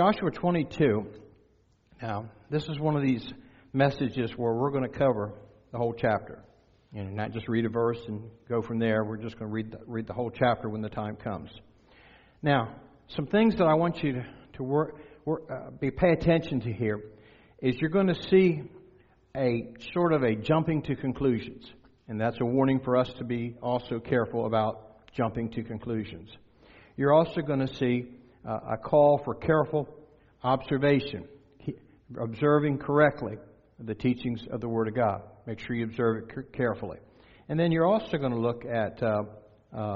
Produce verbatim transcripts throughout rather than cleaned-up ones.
Joshua twenty-two. Now, this is one of these messages where we're going to cover the whole chapter. You know, not just read a verse and go from there. We're just going to read the, read the whole chapter when the time comes. Now, some things that I want you to, to work, work, uh, be pay attention to here is you're going to see a sort of a jumping to conclusions. And that's a warning for us to be also careful about jumping to conclusions. You're also going to see uh, a call for careful observation, observing correctly the teachings of the Word of God. Make sure you observe it carefully. And then you're also going to look at uh, uh,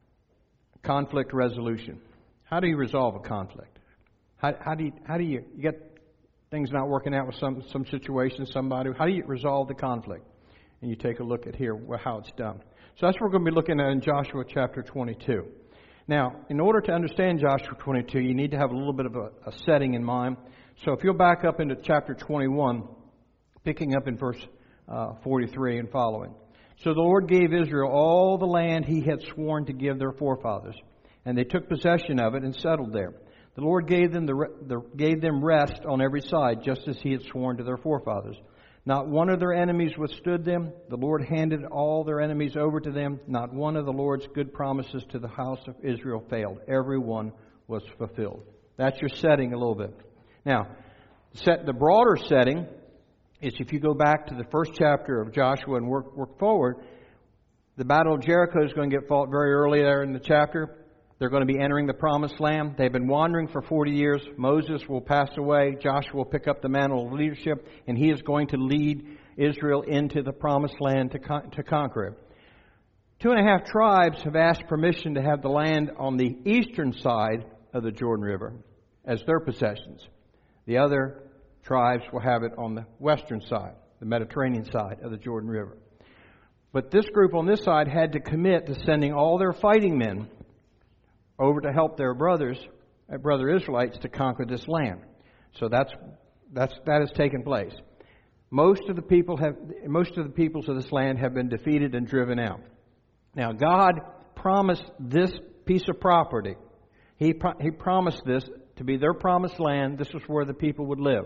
conflict resolution. How do you resolve a conflict? How, how do you, how do you, you get things not working out with some, some situation, somebody? How do you resolve the conflict? And you take a look at here how it's done. So that's what we're going to be looking at in Joshua chapter twenty-two. Now, in order to understand Joshua twenty-two, you need to have a little bit of a, a setting in mind. So if you'll back up into chapter twenty-one, picking up in verse uh, forty-three and following. So the Lord gave Israel all the land He had sworn to give their forefathers, and they took possession of it and settled there. The Lord gave them the, the gave them rest on every side, just as He had sworn to their forefathers. Not one of their enemies withstood them. The Lord handed all their enemies over to them. Not one of the Lord's good promises to the house of Israel failed. Every one was fulfilled. That's your setting a little bit. Now, set the broader setting is if you go back to the first chapter of Joshua and work, work forward, the Battle of Jericho is going to get fought very early there in the chapter. They're going to be entering the Promised Land. They've been wandering for forty years. Moses will pass away. Joshua will pick up the mantle of leadership, and he is going to lead Israel into the Promised Land to, con- to conquer it. Two and a half tribes have asked permission to have the land on the eastern side of the Jordan River as their possessions. The other tribes will have it on the western side, the Mediterranean side of the Jordan River. But this group on this side had to commit to sending all their fighting men over to help their brothers, uh, brother Israelites, to conquer this land. So that's that's that has taken place. Most of the people have most of the peoples of this land have been defeated and driven out. Now God promised this piece of property. He pro- He promised this to be their promised land. This was where the people would live.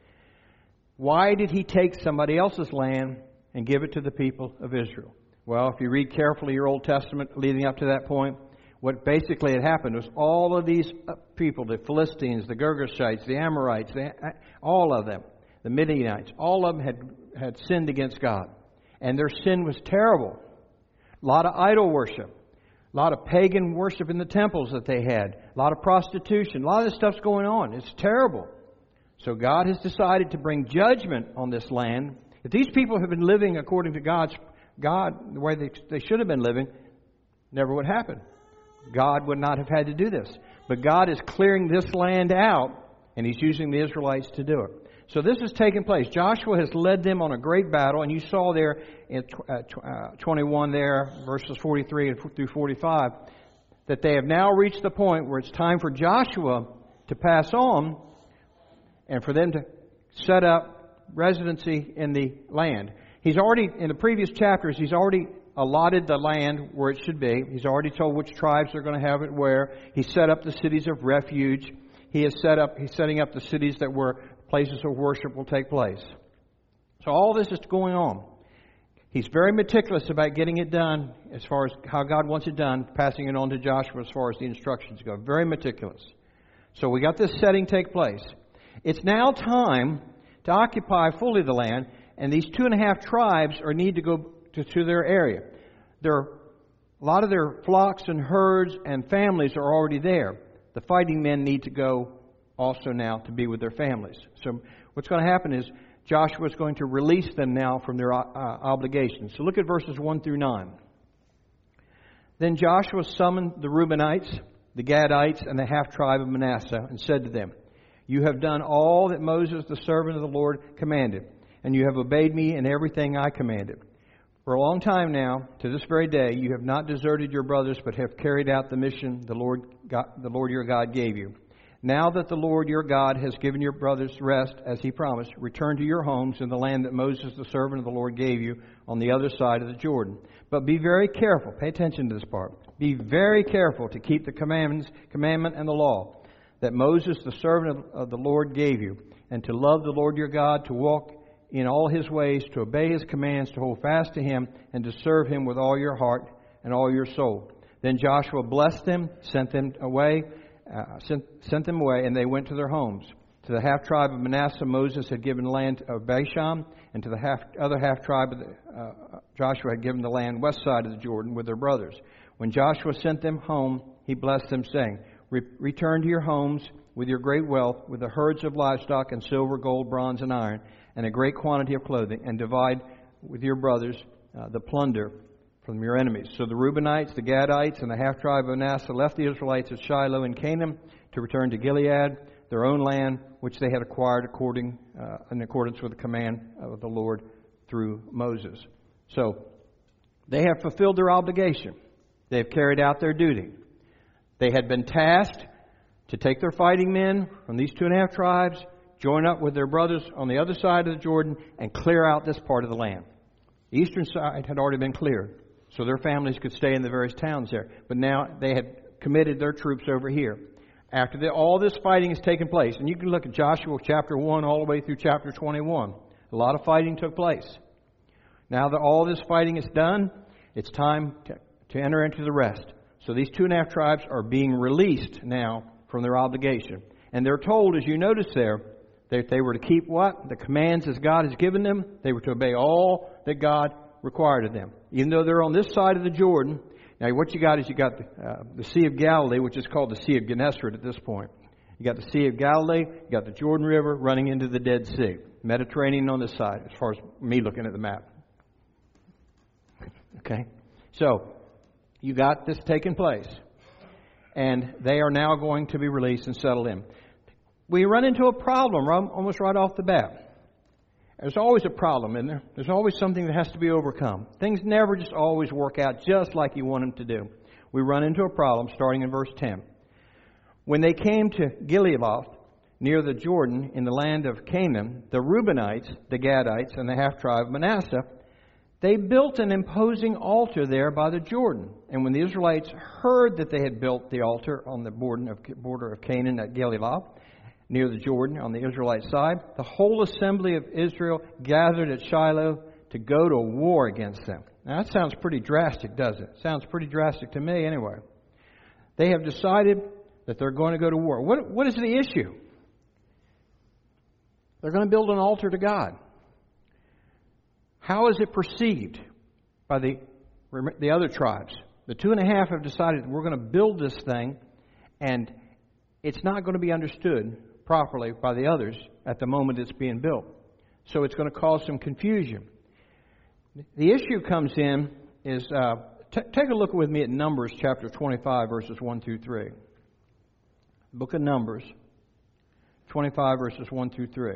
Why did He take somebody else's land and give it to the people of Israel? Well, if you read carefully your Old Testament leading up to that point, what basically had happened was all of these people, the Philistines, the Girgashites, the Amorites, the, all of them, the Midianites, all of them had, had sinned against God. And their sin was terrible. A lot of idol worship. A lot of pagan worship in the temples that they had. A lot of prostitution. A lot of this stuff's going on. It's terrible. So God has decided to bring judgment on this land. If these people have been living according to God's God, the way they, they should have been living, never would happen. God would not have had to do this. But God is clearing this land out, and He's using the Israelites to do it. So this has taken place. Joshua has led them on a great battle, and you saw there in twenty-one there, verses forty-three through forty-five, that they have now reached the point where it's time for Joshua to pass on and for them to set up residency in the land. He's already, in the previous chapters, he's already allotted the land where it should be. He's already told which tribes are going to have it where. He set up the cities of refuge. He has set up, he's setting up the cities that where places of worship will take place. So all this is going on. He's very meticulous about getting it done as far as how God wants it done, passing it on to Joshua as far as the instructions go. Very meticulous. So we got this setting take place. It's now time to occupy fully the land, and these two and a half tribes are need to go to, to their area. There are, a lot of their flocks and herds and families are already there. The fighting men need to go also now to be with their families. So what's going to happen is Joshua is going to release them now from their uh, obligations. So look at verses one through nine. Then Joshua summoned the Reubenites, the Gadites, and the half-tribe of Manasseh, and said to them, "You have done all that Moses, the servant of the Lord, commanded, and you have obeyed me in everything I commanded. For a long time now, to this very day, you have not deserted your brothers, but have carried out the mission the Lord, God, the Lord your God gave you. Now that the Lord your God has given your brothers rest, as He promised, return to your homes in the land that Moses, the servant of the Lord, gave you on the other side of the Jordan. But be very careful." Pay attention to this part. "Be very careful to keep the commandments, commandment and the law. that Moses, the servant of, of the Lord, gave you, and to love the Lord your God, to walk in all His ways, to obey His commands, to hold fast to Him, and to serve Him with all your heart and all your soul. Then Joshua blessed them, sent them away, uh, sent, sent them away, and they went to their homes. To the half tribe of Manasseh, Moses had given the land of Bashan, and to the half, other half tribe of the, uh, Joshua had given the land west side of the Jordan with their brothers. When Joshua sent them home, he blessed them, saying, Return to your homes with your great wealth, with the herds of livestock and silver, gold, bronze, and iron, and a great quantity of clothing, and divide with your brothers uh, the plunder from your enemies. So the Reubenites, the Gadites, and the half tribe of Manasseh left the Israelites at Shiloh in Canaan to return to Gilead, their own land, which they had acquired according uh, in accordance with the command of the Lord through Moses. So they have fulfilled their obligation. They have carried out their duty. They had been tasked to take their fighting men from these two and a half tribes, join up with their brothers on the other side of the Jordan, and clear out this part of the land. The eastern side had already been cleared, so their families could stay in the various towns there. But now they had committed their troops over here. After the, all this fighting has taken place, and you can look at Joshua chapter one all the way through chapter twenty-one. A lot of fighting took place. Now that all this fighting is done, it's time to, to enter into the rest. So these two and a half tribes are being released now from their obligation. And they're told, as you notice there, that they were to keep what? The commands as God has given them. They were to obey all that God required of them. Even though they're on this side of the Jordan. Now what you got is you got the, uh, the Sea of Galilee, which is called the Sea of Gennesaret at this point. You got the Sea of Galilee, you got the Jordan River running into the Dead Sea. Mediterranean on this side, as far as me looking at the map. Okay? So, you got this taking place. And they are now going to be released and settled in. We run into a problem right, almost right off the bat. There's always a problem, isn't there? There's always something that has to be overcome. Things never just always work out just like you want them to do. We run into a problem starting in verse ten. When they came to Gilead, near the Jordan, in the land of Canaan, the Reubenites, the Gadites, and the half-tribe of Manasseh, they built an imposing altar there by the Jordan. And when the Israelites heard that they had built the altar on the border of, border of Canaan at Gilead, near the Jordan on the Israelite side, the whole assembly of Israel gathered at Shiloh to go to war against them. Now that sounds pretty drastic, doesn't it? Sounds pretty drastic to me anyway. They have decided that they're going to go to war. What, what is the issue? They're going to build an altar to God. How is it perceived by the, the other tribes? The two and a half have decided we're going to build this thing, and it's not going to be understood properly by the others at the moment it's being built. So it's going to cause some confusion. The issue comes in is, uh, t- take a look with me at Numbers chapter twenty-five, verses one through three. Book of Numbers, twenty-five, verses one through three.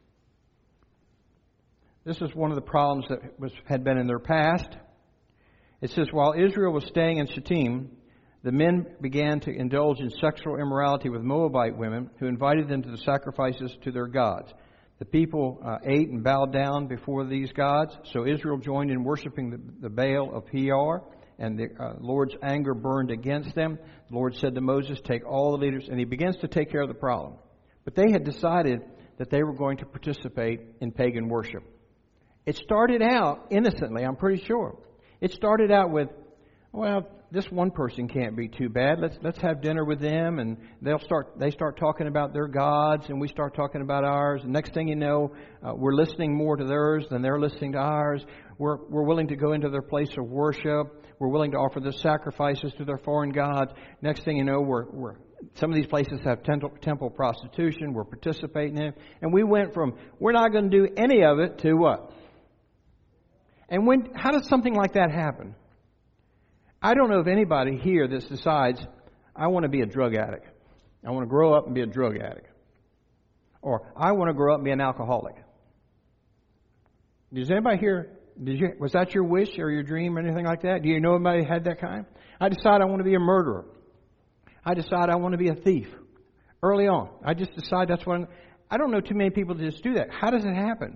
This is one of the problems that was, had been in their past. It says, while Israel was staying in Shittim, the men began to indulge in sexual immorality with Moabite women who invited them to the sacrifices to their gods. The people uh, ate and bowed down before these gods, so Israel joined in worshiping the, the Baal of Peor, and the uh, Lord's anger burned against them. The Lord said to Moses, take all the leaders, and he begins to take care of the problem. But they had decided that they were going to participate in pagan worship. It started out innocently, I'm pretty sure. It started out with, well, this one person can't be too bad. Let's let's have dinner with them, and they'll start. They start talking about their gods, and we start talking about ours. And next thing you know, uh, we're listening more to theirs than they're listening to ours. We're we're willing to go into their place of worship. We're willing to offer the sacrifices to their foreign gods. Next thing you know, we're we're some of these places have temple, temple prostitution. We're participating in it, and we went from we're not going to do any of it to what? And when how does something like that happen? I don't know of anybody here that decides, I want to be a drug addict. I want to grow up and be a drug addict. Or, I want to grow up and be an alcoholic. Does anybody here, did you, was that your wish or your dream or anything like that? Do you know anybody who had that kind? I decide I want to be a murderer. I decide I want to be a thief. Early on. I just decide that's what I'm, I don't know too many people that just do that. How does it happen?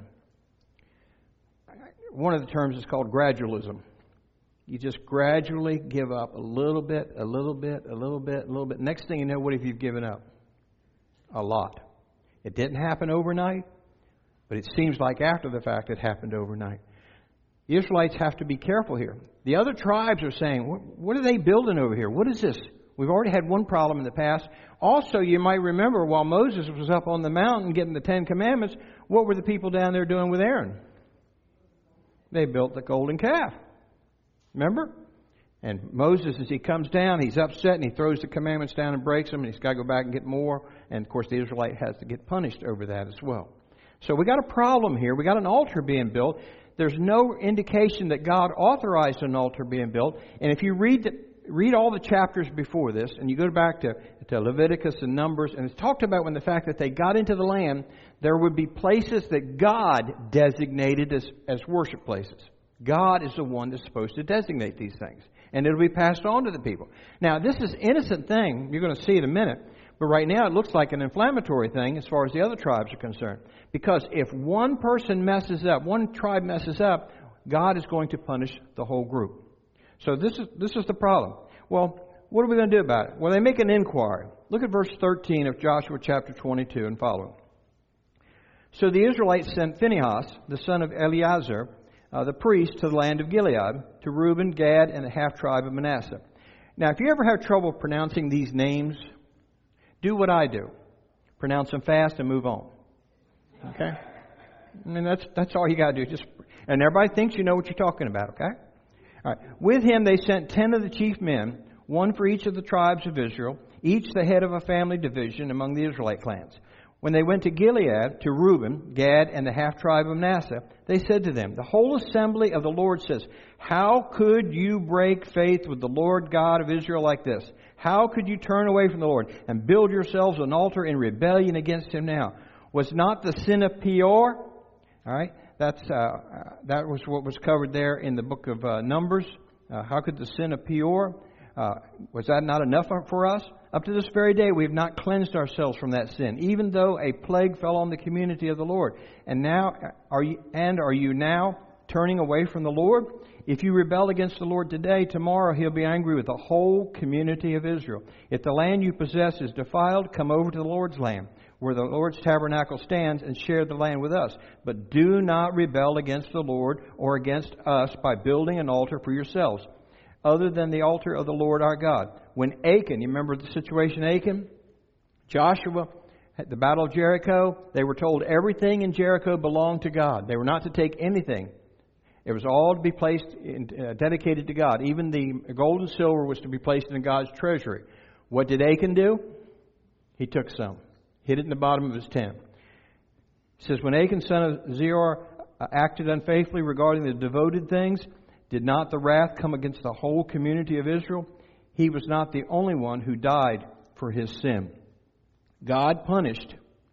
One of the terms is called gradualism. You just gradually give up a little bit, a little bit, a little bit, a little bit. Next thing you know, what have you given up? a lot. It didn't happen overnight, but it seems like after the fact it happened overnight. The Israelites have to be careful here. The other tribes are saying, what are they building over here? What is this? We've already had one problem in the past. Also, you might remember while Moses was up on the mountain getting the Ten Commandments, what were the people down there doing with Aaron? They built the golden calf. Remember? And Moses, as he comes down, he's upset and he throws the commandments down and breaks them, and he's got to go back and get more. And of course, the Israelite has to get punished over that as well. So we got a problem here. We got an altar being built. There's no indication that God authorized an altar being built. And if you read the, read all the chapters before this, and you go back to, to Leviticus and Numbers, and it's talked about when the fact that they got into the land, there would be places that God designated as, as worship places. God is the one that's supposed to designate these things. And it'll be passed on to the people. Now, this is an innocent thing. You're going to see it in a minute. But right now, it looks like an inflammatory thing as far as the other tribes are concerned. Because if one person messes up, one tribe messes up, God is going to punish the whole group. So this is this is the problem. Well, what are we going to do about it? Well, they make an inquiry. Look at verse thirteen of Joshua chapter twenty-two and following. So the Israelites sent Phinehas, the son of Eleazar, uh, the priest, to the land of Gilead, to Reuben, Gad, and the half-tribe of Manasseh. Now, if you ever have trouble pronouncing these names, do what I do. Pronounce them fast and move on. Okay? I mean, that's that's all you got to do. Just and everybody thinks you know what you're talking about, okay? All right. With him they sent ten of the chief men, one for each of the tribes of Israel, each the head of a family division among the Israelite clans. When they went to Gilead, to Reuben, Gad, and the half-tribe of Manasseh, they said to them, the whole assembly of the Lord says, how could you break faith with the Lord God of Israel like this? How could you turn away from the Lord and build yourselves an altar in rebellion against Him now? Was not the sin of Peor? All right, that's uh, that was what was covered there in the book of uh, Numbers. Uh, how could the sin of Peor? Uh, was that not enough for us? Up to this very day, we have not cleansed ourselves from that sin, even though a plague fell on the community of the Lord. And now, are you? And are you now turning away from the Lord? If you rebel against the Lord today, tomorrow He'll be angry with the whole community of Israel. If the land you possess is defiled, come over to the Lord's land, where the Lord's tabernacle stands, and share the land with us. But do not rebel against the Lord or against us by building an altar for yourselves, other than the altar of the Lord our God. When Achan, you remember the situation Achan? Joshua, at the battle of Jericho, they were told everything in Jericho belonged to God. They were not to take anything. It was all to be placed, in, uh, dedicated to God. Even the gold and silver was to be placed in God's treasury. What did Achan do? He took some, hid it in the bottom of his tent. It says, when Achan, son of Zeror, uh, acted unfaithfully regarding the devoted things, did not the wrath come against the whole community of Israel? He was not the only one who died for his sin. God punished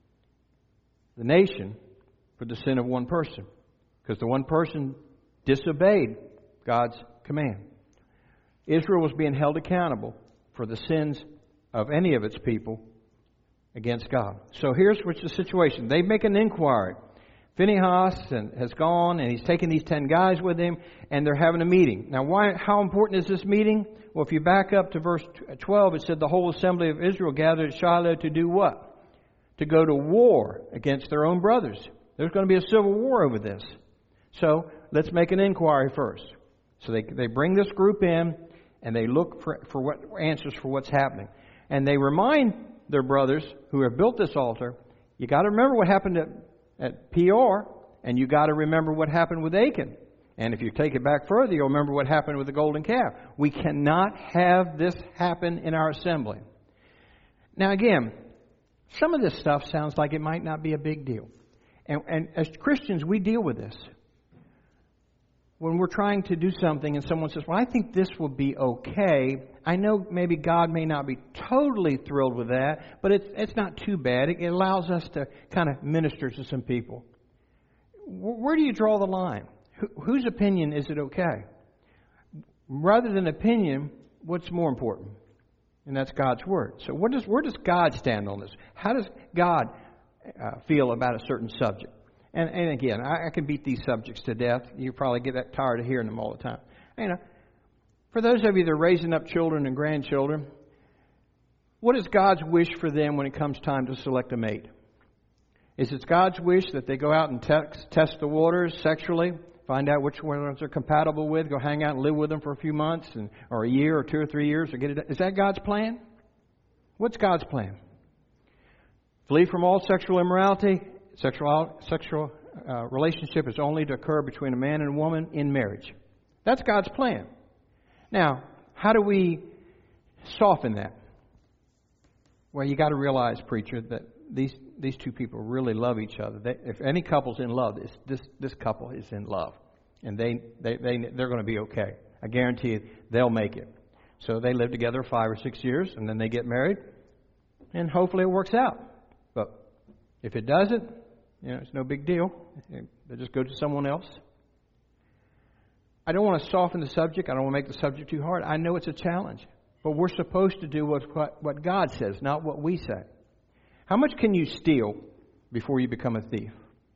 the nation for the sin of one person, because the one person disobeyed God's command. Israel was being held accountable for the sins of any of its people against God. So here's what's the situation. They make an inquiry. Phinehas has gone, and he's taken these ten guys with him, and they're having a meeting. Now, why? How important is this meeting? Well, if you back up to verse twelve, it said the whole assembly of Israel gathered at Shiloh to do what? To go to war against their own brothers. There's going to be a civil war over this. So let's make an inquiry first. So they they bring this group in, and they look for, for what answers for what's happening. And they remind their brothers who have built this altar, you got to remember what happened at, at Peor, and you got to remember what happened with Achan. And if you take it back further, you'll remember what happened with the golden calf. We cannot have this happen in our assembly. Now again, some of this stuff sounds like it might not be a big deal. And, and as Christians, we deal with this. When we're trying to do something and someone says, well, I think this will be okay. I know maybe God may not be totally thrilled with that, but it's it's not too bad. It allows us to kind of minister to some people. Where do you draw the line? Wh- whose opinion is it okay? Rather than opinion, what's more important? And that's God's Word. So what does, where does God stand on this? How does God uh, feel about a certain subject? And, and again, I, I can beat these subjects to death. You probably get that tired of hearing them all the time. You know, for those of you that are raising up children and grandchildren, What is God's wish for them when it comes time to select a mate? Is it God's wish that they go out and text, test the waters sexually, find out which ones they're compatible with, go hang out and live with them for a few months, and, or a year, or two or three years, or get it? Is that God's plan? What's God's plan? Flee from all sexual immorality. Sexual sexual uh, relationship is only to occur between a man and a woman in marriage. That's God's plan. Now, how do we soften that? Well, you got to realize, preacher, that these these two people really love each other. They, if any couple's in love, it's, this this couple is in love, and they they they they're going to be okay. I guarantee you, they'll make it. So they live together five or six years, and then they get married, and hopefully it works out. But if it doesn't, you know, it's no big deal. They just go to someone else. I don't want to soften the subject. I don't want to make the subject too hard. I know it's a challenge. But we're supposed to do what, what, what God says, not what we say. How much can you steal before you become a thief?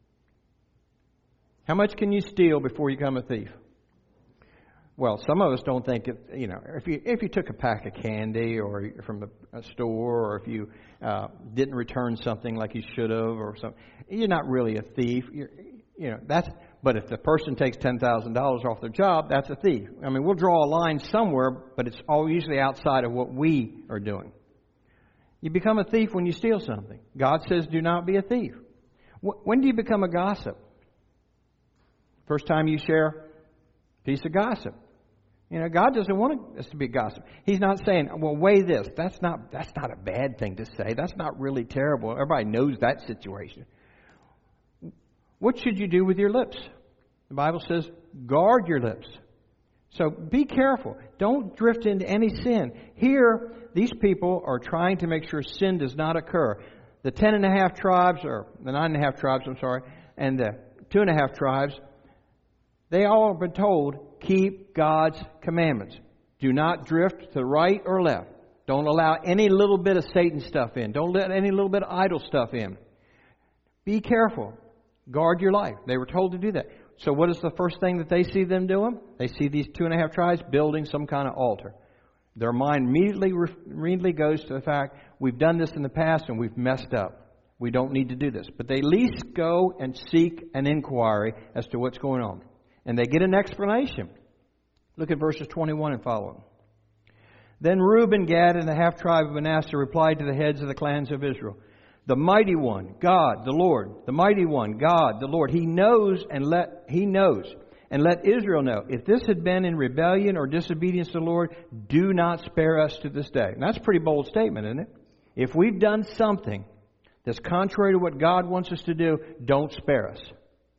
How much can you steal before you become a thief? Well, some of us don't think it, you know, if you if you took a pack of candy or from a, a store, or if you uh, didn't return something like you should have or something, you're not really a thief. You're, you know, that's. But if the person takes ten thousand dollars off their job, that's a thief. I mean, we'll draw a line somewhere, but it's all usually outside of what we are doing. You become a thief when you steal something. God says, do not be a thief. When do you become a gossip? First time you share a piece of gossip. You know, God doesn't want us to be a gossip. He's not saying, well, weigh this. That's not, that's not a bad thing to say. That's not really terrible. Everybody knows that situation. What should you do with your lips? The Bible says, guard your lips. So be careful. Don't drift into any sin. Here, these people are trying to make sure sin does not occur. The ten and a half tribes, or the nine and a half tribes, I'm sorry, and the two and a half tribes, they all have been told, keep God's commandments. Do not drift to the right or left. Don't allow any little bit of Satan stuff in. Don't let any little bit of idol stuff in. Be careful. Guard your life. They were told to do that. So what is the first thing that they see them doing? They see these two and a half tribes building some kind of altar. Their mind immediately, immediately goes to the fact, we've done this in the past and we've messed up. We don't need to do this. But they at least go and seek an inquiry as to what's going on. And they get an explanation. Look at verses twenty-one and following. Then Reuben, Gad, and the half-tribe of Manasseh replied to the heads of the clans of Israel, the mighty one, God, the Lord, the mighty one, God, the Lord, He knows and let He knows and let Israel know. If this had been in rebellion or disobedience to the Lord, do not spare us to this day. And that's a pretty bold statement, isn't it? If we've done something that's contrary to what God wants us to do, don't spare us.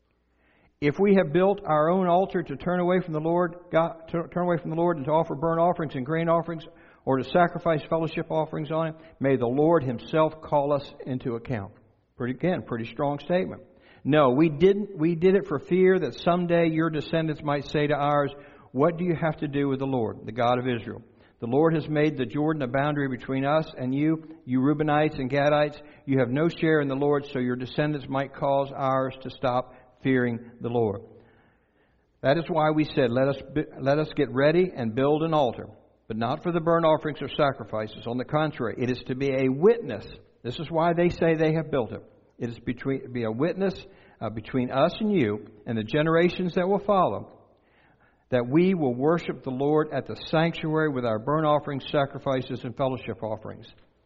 If we have built our own altar to turn away from the Lord, God, to turn away from the Lord and to offer burnt offerings and grain offerings, or to sacrifice fellowship offerings on it, may the Lord Himself call us into account. Pretty, again, pretty strong statement. No, we didn't. We did it for fear that someday your descendants might say to ours, what do you have to do with the Lord, the God of Israel? The Lord has made the Jordan a boundary between us and you, you Reubenites and Gadites. You have no share in the Lord, so your descendants might cause ours to stop fearing the Lord. That is why we said, let us let us get ready and build an altar, but not for the burnt offerings or sacrifices. On the contrary, it is to be a witness. This is why they say they have built it. It is between be a witness uh, between us and you and the generations that will follow, that we will worship the Lord at the sanctuary with our burnt offerings, sacrifices, and fellowship offerings.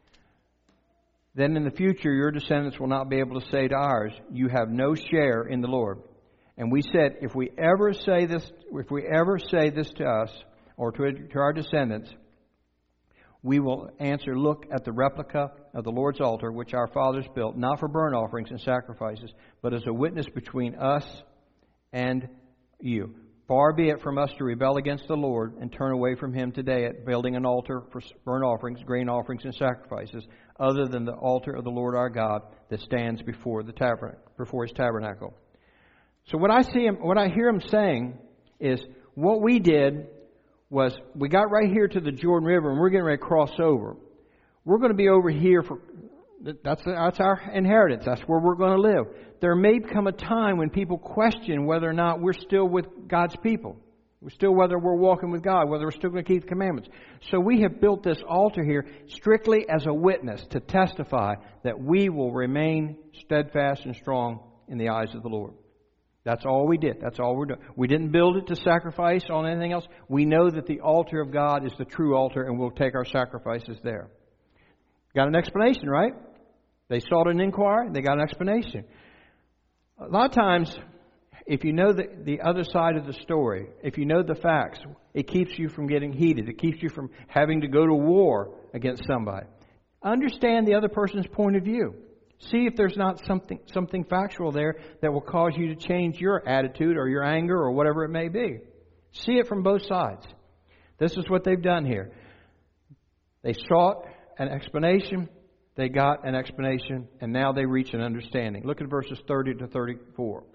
Then in the future, your descendants will not be able to say to ours, you have no share in the Lord. And we said, if we ever say this, if we ever say this to us or to, to our descendants, we will answer, look at the replica of the Lord's altar, which our fathers built, not for burnt offerings and sacrifices, but as a witness between us and you. Far be it from us to rebel against the Lord and turn away from Him today at building an altar for burnt offerings, grain offerings, and sacrifices, other than the altar of the Lord our God that stands before the tabernacle, before His tabernacle. So what I see him, what I hear him saying is, what we did was we got right here to the Jordan River and we're getting ready to cross over. We're going to be over here for that's that's our inheritance. That's where we're going to live. There may come a time when people question whether or not we're still with God's people. Still whether we're walking with God, whether we're still going to keep the commandments. So we have built this altar here strictly as a witness to testify that we will remain steadfast and strong in the eyes of the Lord. That's all we did. That's all we're doing. We didn't build it to sacrifice on anything else. We know that the altar of God is the true altar, and we'll take our sacrifices there. Got an explanation, right? They sought an inquiry, they got an explanation. A lot of times, if you know the, the other side of the story, if you know the facts, it keeps you from getting heated. It keeps you from having to go to war against somebody. Understand the other person's point of view. See if there's not something something factual there that will cause you to change your attitude or your anger or whatever it may be. See it from both sides. This is what they've done here. They sought an explanation. They got an explanation. And now they reach an understanding. Look at verses thirty to thirty-four.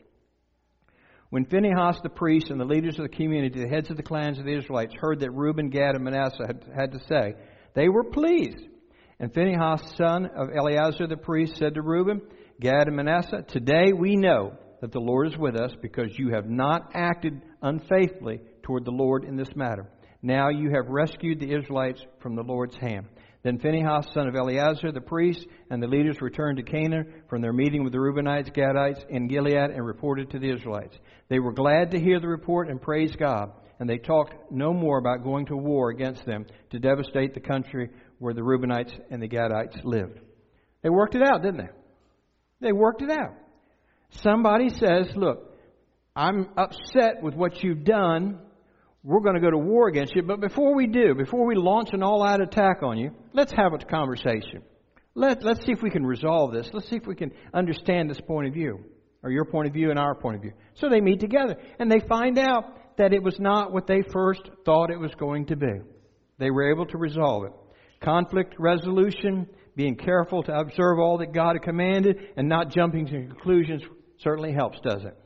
When Phinehas the priest and the leaders of the community, the heads of the clans of the Israelites, heard that Reuben, Gad, and Manasseh had, had to say, they were pleased. And Phinehas, son of Eleazar the priest, said to Reuben, Gad, and Manasseh, today we know that the Lord is with us because you have not acted unfaithfully toward the Lord in this matter. Now you have rescued the Israelites from the Lord's hand. Then Phinehas, son of Eleazar the priest, and the leaders returned to Canaan from their meeting with the Reubenites, Gadites, in Gilead, and reported to the Israelites. They were glad to hear the report and praise God, and they talked no more about going to war against them to devastate the country where the Reubenites and the Gadites lived. They worked it out, didn't they? They worked it out. Somebody says, look, I'm upset with what you've done. We're going to go to war against you. But before we do, before we launch an all-out attack on you, let's have a conversation. Let, let's see if we can resolve this. Let's see if we can understand this point of view, or your point of view and our point of view. So they meet together, and they find out that it was not what they first thought it was going to be. They were able to resolve it. Conflict resolution, being careful to observe all that God had commanded, and not jumping to conclusions certainly helps, does it?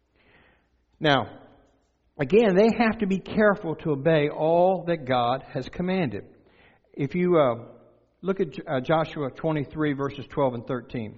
Now, again, they have to be careful to obey all that God has commanded. If you uh, look at uh, Joshua twenty-three, verses twelve and thirteen.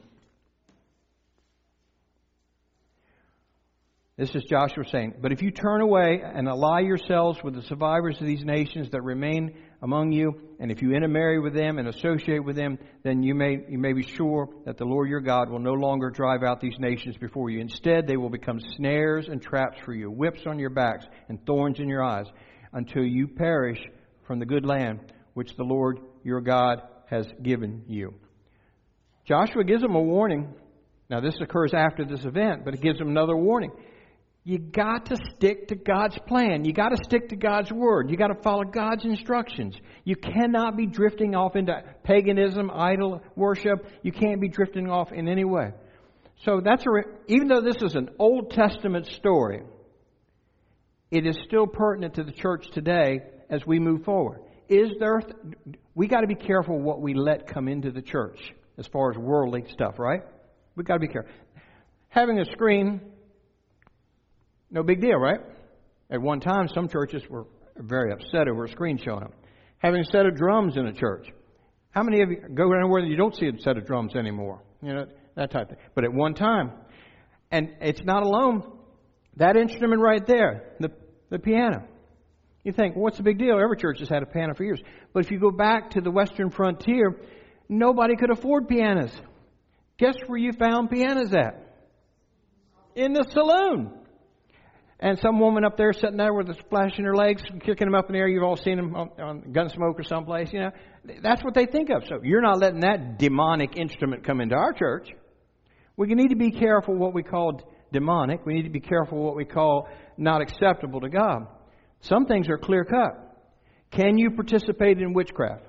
This is Joshua saying, but if you turn away and ally yourselves with the survivors of these nations that remain among you, and if you intermarry with them and associate with them, then you may you may be sure that the Lord your God will no longer drive out these nations before you. Instead, they will become snares and traps for you, whips on your backs and thorns in your eyes, until you perish from the good land which the Lord your God has given you. Joshua gives them a warning. Now, this occurs after this event, but it gives them another warning. You got to stick to God's plan. You got to stick to God's word. You got to follow God's instructions. You cannot be drifting off into paganism, idol worship. You can't be drifting off in any way. So that's a re- even though this is an Old Testament story, it is still pertinent to the church today as we move forward. Is there? We got to be careful what we let come into the church as far as worldly stuff, right? We got to be careful. Having a screen. No big deal, right? At one time, some churches were very upset over a screen showing up. Having a set of drums in a church. How many of you go anywhere that you don't see a set of drums anymore? You know, that type of thing. But at one time, and it's not alone, that instrument right there, the, the piano. You think, well, what's the big deal? Every church has had a piano for years. But if you go back to the Western frontier, nobody could afford pianos. Guess where you found pianos at? In the saloon. And some woman up there sitting there with a splash in her legs, kicking them up in the air. You've all seen them on, on Gunsmoke or someplace, you know. That's what they think of. So you're not letting that demonic instrument come into our church. We need to be careful what we call demonic. We need to be careful what we call not acceptable to God. Some things are clear cut. Can you participate in witchcraft?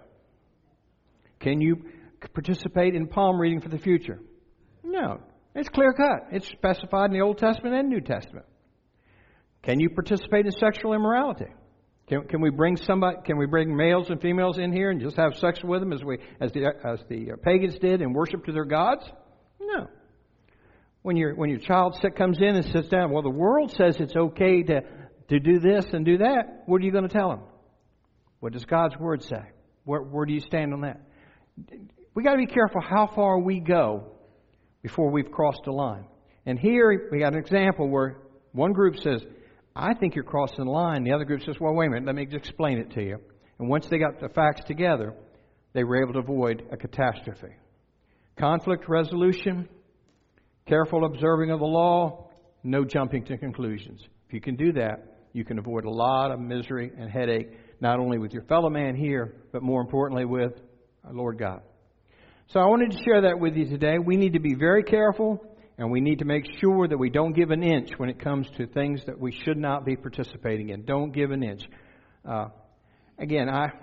Can you participate in palm reading for the future? No. It's clear cut. It's specified in the Old Testament and New Testament. Can you participate in sexual immorality? Can, can we bring somebody? Can we bring males and females in here and just have sex with them as we as the as the pagans did and worship to their gods? No. When your when your child comes in and sits down, well, the world says it's okay to to do this and do that. What are you going to tell them? What does God's word say? Where where do you stand on that? We got to be careful how far we go before we've crossed the line. And here we got an example where one group says, I think you're crossing the line. The other group says, well, wait a minute, let me just explain it to you. And once they got the facts together, they were able to avoid a catastrophe. Conflict resolution, careful observing of the law, no jumping to conclusions. If you can do that, you can avoid a lot of misery and headache, not only with your fellow man here, but more importantly with our Lord God. So I wanted to share that with you today. We need to be very careful, and we need to make sure that we don't give an inch when it comes to things that we should not be participating in. Don't give an inch. Uh, again, I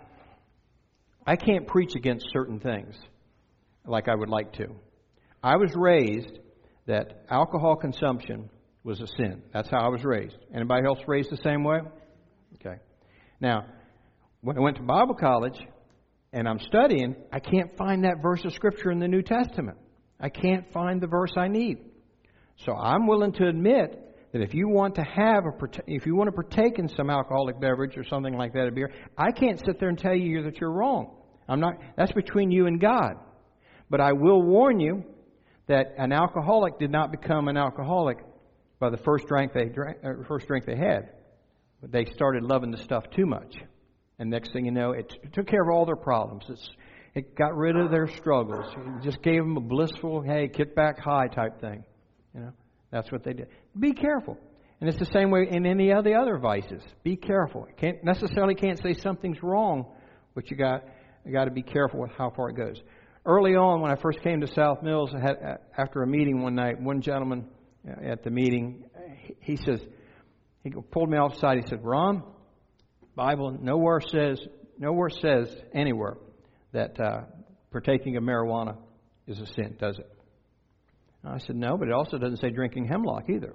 I can't preach against certain things like I would like to. I was raised that alcohol consumption was a sin. That's how I was raised. Anybody else raised the same way? Okay. Now, when I went to Bible college and I'm studying, I can't find that verse of Scripture in the New Testament. I can't find the verse I need. So I'm willing to admit that if you want to have a, if you want to partake in some alcoholic beverage or something like that, a beer, I can't sit there and tell you that you're wrong. I'm not. That's between you and God. But I will warn you that an alcoholic did not become an alcoholic by the first drink they drank, or first drink they had. But they started loving the stuff too much, and next thing you know, it, it took care of all their problems. It's, it got rid of their struggles. It just gave them a blissful, hey, kick back high type thing. You know, that's what they did. Be careful, and it's the same way in any of the other vices. Be careful. You can't necessarily can't say something's wrong, but you got you got to be careful with how far it goes. Early on, when I first came to South Mills, I had, after a meeting one night, one gentleman at the meeting, he says, he pulled me off the side. He said, "Ron, Bible nowhere says, nowhere says anywhere that uh, partaking of marijuana is a sin, does it?" And I said, "No, but it also doesn't say drinking hemlock either."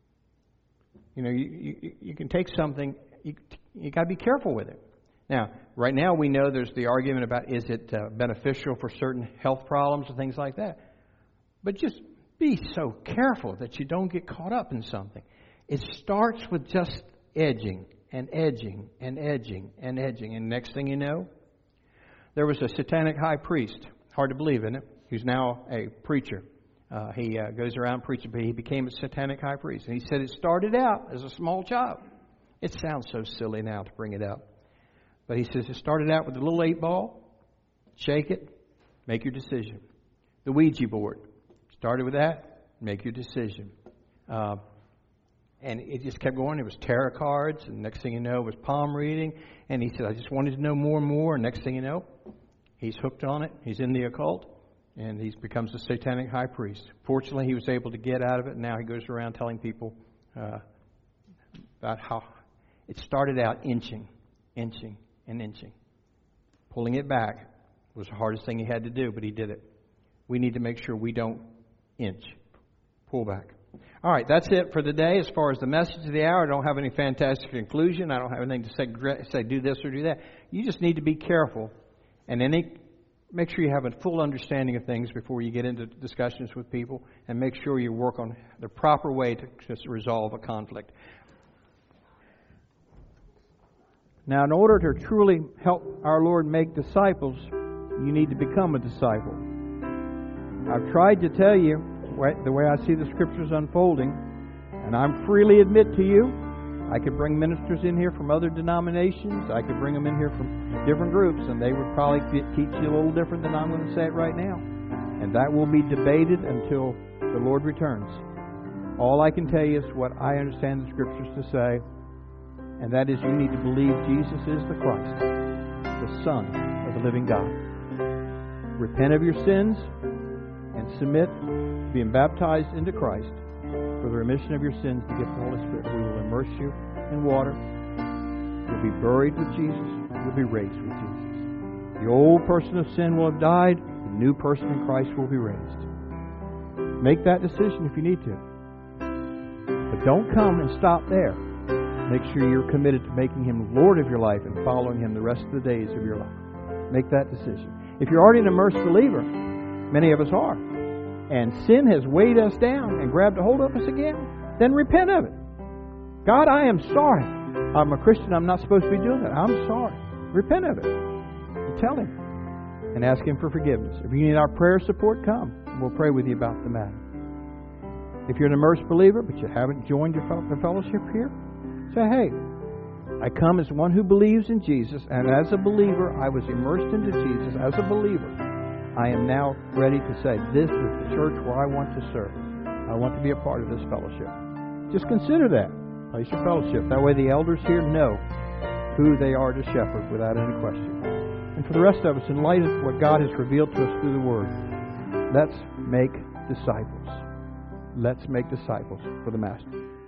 You know, you you, you can take something, you you got to be careful with it. Now, right now we know there's the argument about is it uh, beneficial for certain health problems and things like that. But just be so careful that you don't get caught up in something. It starts with just edging and edging and edging and edging. And next thing you know, there was a satanic high priest. Hard to believe, isn't it? He's now a preacher. Uh, he uh, goes around preaching, but he became a satanic high priest. And he said it started out as a small child. It sounds so silly now to bring it up. But he says it started out with a little eight ball, shake it, make your decision. The Ouija board, started with that, make your decision. Uh, and it just kept going. It was tarot cards, and next thing you know, it was palm reading. And he said, I just wanted to know more and more. And next thing you know, he's hooked on it. He's in the occult, and he becomes a satanic high priest. Fortunately, he was able to get out of it, and now he goes around telling people uh, about how it started out inching, inching. And inching. Pulling it back was the hardest thing he had to do, but he did it. We need to make sure we don't inch. Pull back. All right, that's it for today. As far as the message of the hour, I don't have any fantastic conclusion. I don't have anything to say, say do this or do that. You just need to be careful and any, make sure you have a full understanding of things before you get into discussions with people, and make sure you work on the proper way to just resolve a conflict. Now, in order to truly help our Lord make disciples, you need to become a disciple. I've tried to tell you the way I see the Scriptures unfolding, and I freely admit to you, I could bring ministers in here from other denominations, I could bring them in here from different groups, and they would probably teach you a little different than I'm going to say it right now. And that will be debated until the Lord returns. All I can tell you is what I understand the Scriptures to say, and that is you need to believe Jesus is the Christ, the Son of the living God. Repent of your sins and submit to being baptized into Christ for the remission of your sins, the gift of the Holy Spirit. We will immerse you in water. You'll be buried with Jesus. You'll be raised with Jesus. The old person of sin will have died. The new person in Christ will be raised. Make that decision if you need to. But don't come and stop there. Make sure you're committed to making Him Lord of your life and following Him the rest of the days of your life. Make that decision. If you're already an immersed believer, many of us are, and sin has weighed us down and grabbed a hold of us again, then repent of it. God, I am sorry. I'm a Christian. I'm not supposed to be doing that. I'm sorry. Repent of it. And tell Him. And ask Him for forgiveness. If you need our prayer support, come. And we'll pray with you about the matter. If you're an immersed believer, but you haven't joined your the fellowship here, Say, hey, I come as one who believes in Jesus, and as a believer, I was immersed into Jesus. As a believer, I am now ready to say, this is the church where I want to serve. I want to be a part of this fellowship. Just consider that. Place your fellowship. That way the elders here know who they are to shepherd without any question. And for the rest of us, in light of what God has revealed to us through the Word, let's make disciples. Let's make disciples for the Master.